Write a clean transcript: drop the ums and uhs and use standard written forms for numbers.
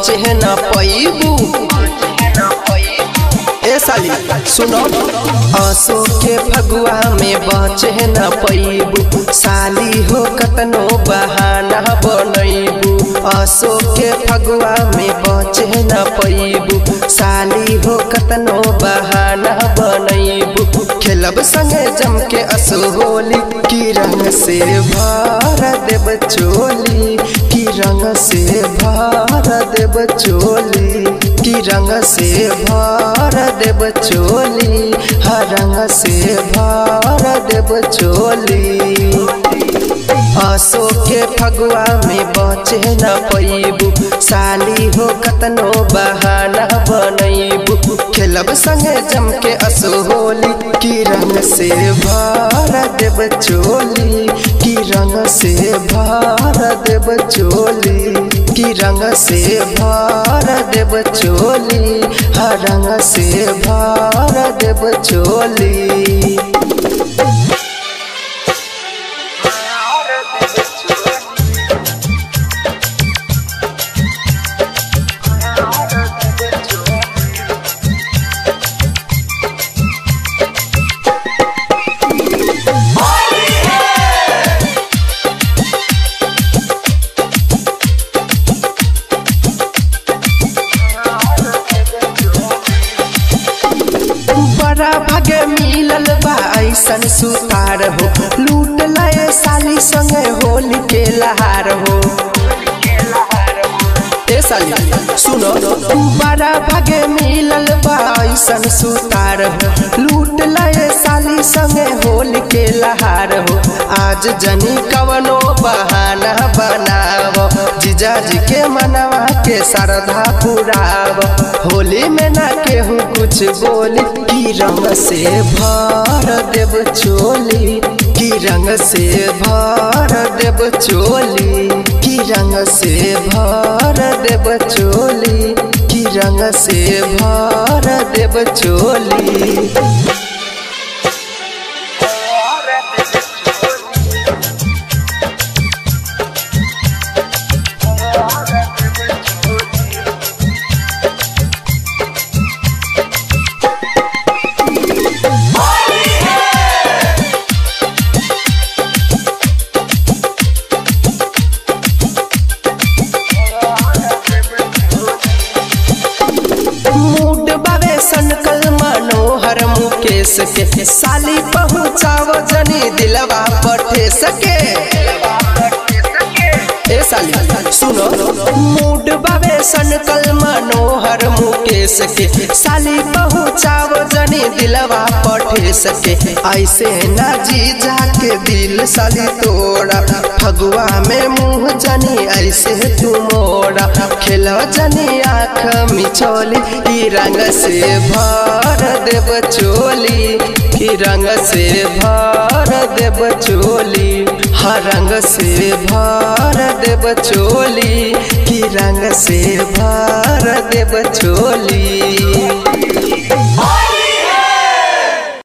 बचे न पैबू। ए साली सुनो, आंसू के फगुआ में बचे न पैबू। साली हो कतनो बहाना बनैबू। आंसू के फगुआ में बचे न पैबू। साली हो कतनो बहाना बनैबू। खेलब संगे जम के असो होली, की रंग से भर देब चोली। की रंग से भर देब चोली। की रंग से भर देब चोली। हर रंग से भर देब चोली। आंसू के फगुआ में बचे न पैबू। साली हो कतनो बहाना बनैबू। खेलब संगे जम के असो होली, की रंग से भर देब चोली। की रंग से भर देब चोली। की रंग से भर देब चोली। हर रंग से भर देब चोली। बड़ा भागे मिलल बा ऐसन सुतार हो। लूट लाए साली संगे होली के लहार हो। ए साली सुनो, बड़ा भागे मिलल बा ऐसन सुतार हो। लूट लाए साली संगे होली के लहार हो। आज जनी कवनो बहाना बनाव। जीजाजी के मनवा के श्रद्धा पुराव। होली में ना केहू कुछ बोली, की रंग से भर देब चोली। की रंग से भर देब चोली। की रंग से भर देब चोली। की रंग से भर देब चोली। मूड बावे सनकल मनोहर मुकेश के। साली पहुँचाव जनी दिलवा पठे सके। ए साली सुनो, मूड बावे सनकल मनोहर मुकेश के। साली पहुँचाव जनी दिलवा पठे सके। ऐसे ना जीजा के दिल साली तोड़ा। फगुआ में मुँह जनी ऐसे तू मोड़ा। खेलो जनी आँख मिचोली, की रंग से भर देब चोली। की रंग से भर देब चोली। हर रंग से भर देब चोली। की रंग से भर देब चोली।